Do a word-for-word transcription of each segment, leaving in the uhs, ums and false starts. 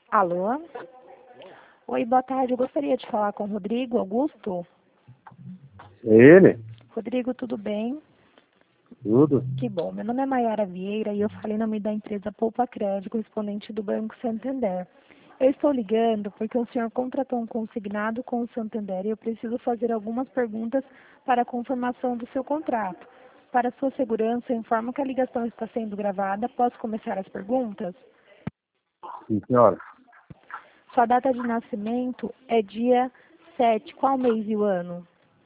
Alô? Oi, boa tarde. Eu gostaria de falar com o Rodrigo Augusto. É ele? Rodrigo, tudo bem? Tudo? Que bom. Meu nome é Maiara Vieira e eu falei em nome da empresa Poupa Crédito, correspondente do Banco Santander. Eu estou ligando porque o senhor contratou um consignado com o Santander e eu preciso fazer algumas perguntas para a confirmação do seu contrato. Para sua segurança, eu informo que a ligação está sendo gravada. Posso começar as perguntas? Sim, senhora. Sua data de nascimento é dia sete. Qual mês e o ano?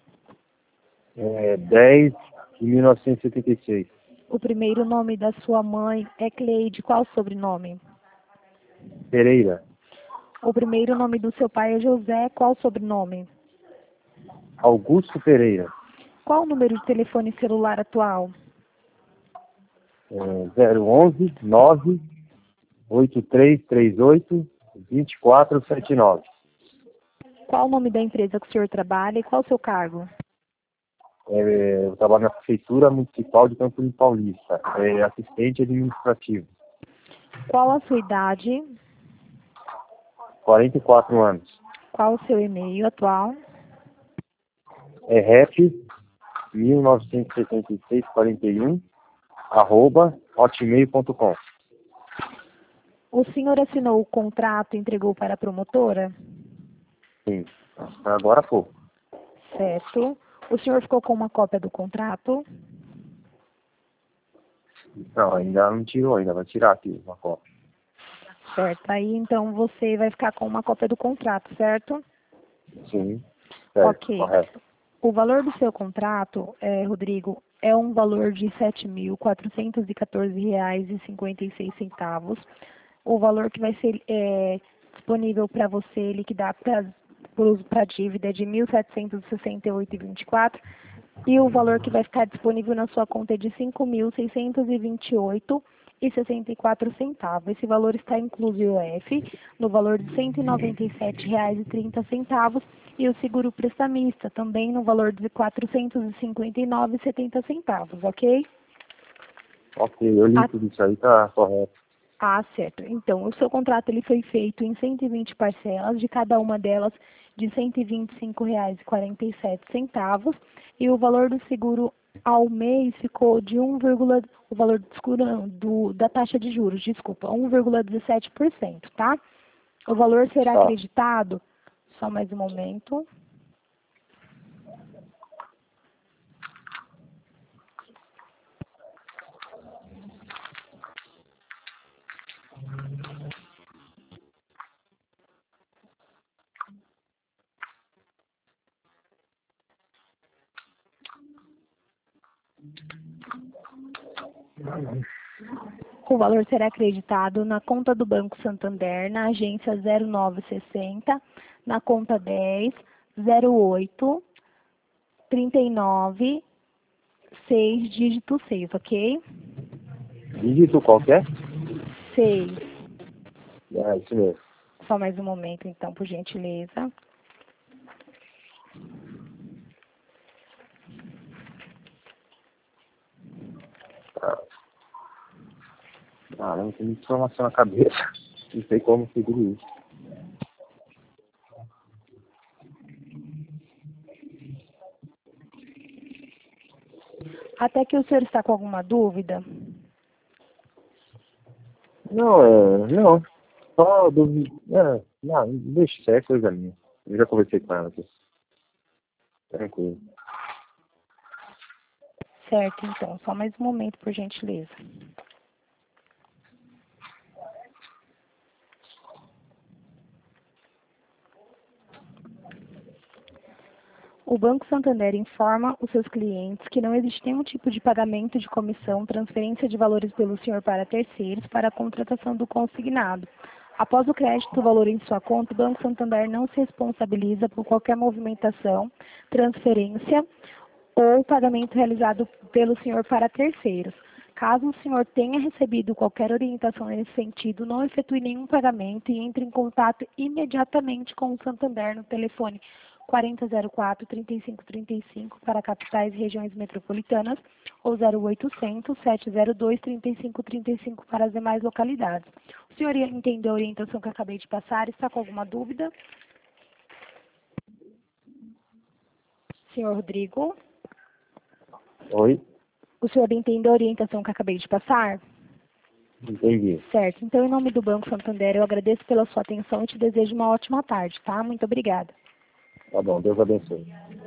É dez de mil novecentos e setenta e seis. O primeiro nome da sua mãe é Cleide. Qual o sobrenome? Pereira. O primeiro nome do seu pai é José. Qual o sobrenome? Augusto Pereira. Qual o número de telefone celular atual? É zero onze nove oito três três oito dois quatro sete nove. Qual o nome da empresa que o senhor trabalha e qual o seu cargo? É, eu trabalho na Prefeitura Municipal de Campo Limpo Paulista. É assistente administrativo. Qual a sua idade? quarenta e quatro anos. Qual o seu e-mail atual? É rep mil novecentos e setenta e seis quarenta e um arroba hotmail ponto com. O senhor assinou o contrato e entregou para a promotora? Sim. Agora há pouco. Certo. O senhor ficou com uma cópia do contrato? Não, ainda não tirou, ainda vai tirar aqui uma cópia. Certo. Aí, então, você vai ficar com uma cópia do contrato, certo? Sim, certo, Ok. correto. O valor do seu contrato, eh, Rodrigo, é um valor de sete mil quatrocentos e quatorze reais e cinquenta e seis centavos. O valor que vai ser eh, disponível para você liquidar para a dívida é de mil setecentos e sessenta e oito reais e vinte e quatro centavos. E o valor que vai ficar disponível na sua conta é de cinco mil seiscentos e vinte e oito reais e sessenta e quatro centavos. Esse valor está incluso o I O F no valor de cento e noventa e sete reais e trinta centavos e o seguro prestamista também no valor de quatrocentos e cinquenta e nove reais e setenta centavos, ok? Ok, eu li A tudo isso aí, tá correto. Ah, certo. Então, o seu contrato ele foi feito em cento e vinte parcelas, de cada uma delas de cento e vinte e cinco reais e quarenta e sete centavos, e o valor do seguro ao mês ficou de um, o valor do seguro não, do, da taxa de juros, desculpa, um vírgula dezessete por cento, tá? O valor será Tá. acreditado, só mais um momento. O valor será acreditado na conta do Banco Santander, na agência zero nove sessenta, na conta dez, zero oito, trinta e nove, seis, dígito seis, ok? Dígito qualquer? seis. É, isso mesmo. Só mais um momento, então, por gentileza. Tá. Caramba, tem muita informação na cabeça. Não sei como seguir isso. Até que o senhor está com alguma dúvida? Não, é, não. Só dúvida. É, não, deixa isso, é coisa minha. Eu já conversei com ela aqui. Tranquilo. Certo, então. Só mais um momento, por gentileza. O Banco Santander informa os seus clientes que não existe nenhum tipo de pagamento de comissão, transferência de valores pelo senhor para terceiros para a contratação do consignado. Após o crédito do valor em sua conta, o Banco Santander não se responsabiliza por qualquer movimentação, transferência ou pagamento realizado pelo senhor para terceiros. Caso o senhor tenha recebido qualquer orientação nesse sentido, não efetue nenhum pagamento e entre em contato imediatamente com o Santander no telefone quarenta zero quatro, trinta e cinco trinta e cinco para capitais e regiões metropolitanas ou zero oitocentos, sete zero dois, trinta e cinco trinta e cinco para as demais localidades. O senhor entendeu a orientação que eu acabei de passar? Está com alguma dúvida? Senhor Rodrigo? Oi? O senhor entendeu a orientação que eu acabei de passar? Entendi. Certo. Então, em nome do Banco Santander, eu agradeço pela sua atenção e te desejo uma ótima tarde, tá? Muito obrigada. Tá bom, Deus abençoe.